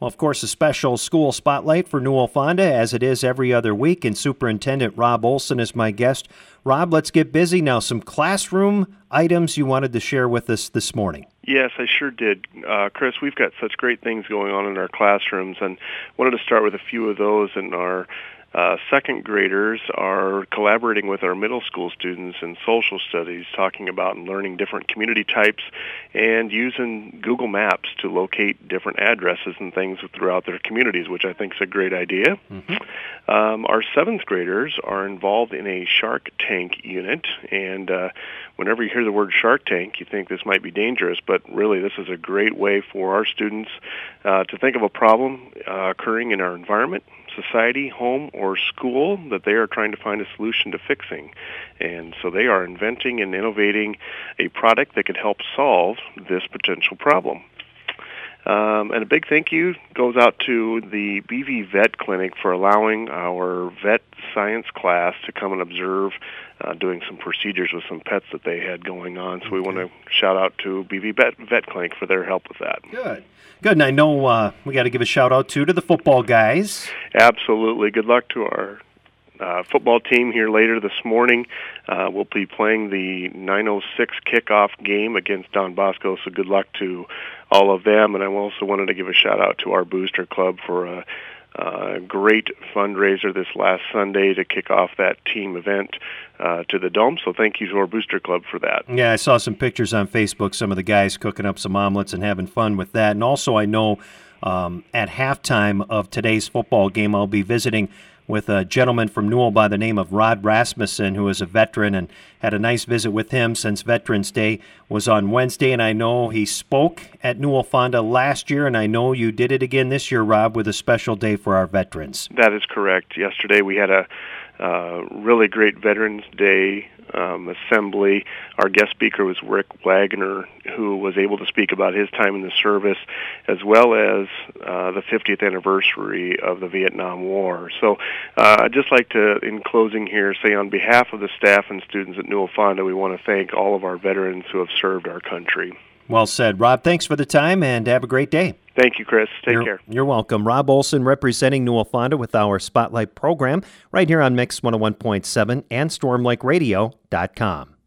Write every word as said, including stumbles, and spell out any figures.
Well, of course, a special school spotlight for Newell Fonda, as it is every other week, and Superintendent Rob Olson is my guest. Rob, let's get busy now. Some classroom items you wanted to share with us this morning. Yes, I sure did. Uh, Chris, we've got such great things going on in our classrooms, and wanted to start with a few of those. In our uh, second graders are collaborating with our middle school students in social studies, talking about and learning different community types and using Google Maps to locate different addresses and things throughout their communities, which I think is a great idea. Mm-hmm. Um, our seventh graders are involved in a Shark Tank unit, and uh, whenever you hear the word Shark Tank, you think this might be dangerous, but really this is a great way for our students uh, to think of a problem uh, occurring in our environment, society, home, or school that they are trying to find a solution to fixing. And so they are inventing and innovating a product that could help solve this potential problem. Um, and a big thank you goes out to the B V Vet Clinic for allowing our vet science class to come and observe uh, doing some procedures with some pets that they had going on. So we want to shout out to B V Vet, Vet Clinic for their help with that. Good. Good. And I know uh, we got to give a shout out too to the football guys. Absolutely. Good luck to our Uh, football team here later this morning. Uh, we'll be playing the nine oh six kickoff game against Don Bosco, so good luck to all of them. And I also wanted to give a shout-out to our Booster Club for a, a great fundraiser this last Sunday to kick off that team event uh, to the Dome. So thank you to our Booster Club for that. Yeah, I saw some pictures on Facebook, some of the guys cooking up some omelets and having fun with that. And also I know um, at halftime of today's football game, I'll be visiting with a gentleman from Newell by the name of Rod Rasmussen, who is a veteran, and had a nice visit with him since Veterans Day was on Wednesday. And I know he spoke at Newell Fonda last year, and I know you did it again this year, Rob, with a special day for our veterans. That is correct. Yesterday we had a uh, really great Veterans Day um, assembly. Our guest speaker was Rick Wagner, who was able to speak about his time in the service, as well as uh, the fiftieth anniversary of the Vietnam War. So uh, I'd just like to, in closing here, say on behalf of the staff and students at Newell Fonda, we want to thank all of our veterans who have served our country. Well said. Rob, thanks for the time, and have a great day. Thank you, Chris. Take you're, care. You're welcome. Rob Olson representing Newell Fonda with our Spotlight program right here on Mix one oh one point seven and storm lake radio dot com.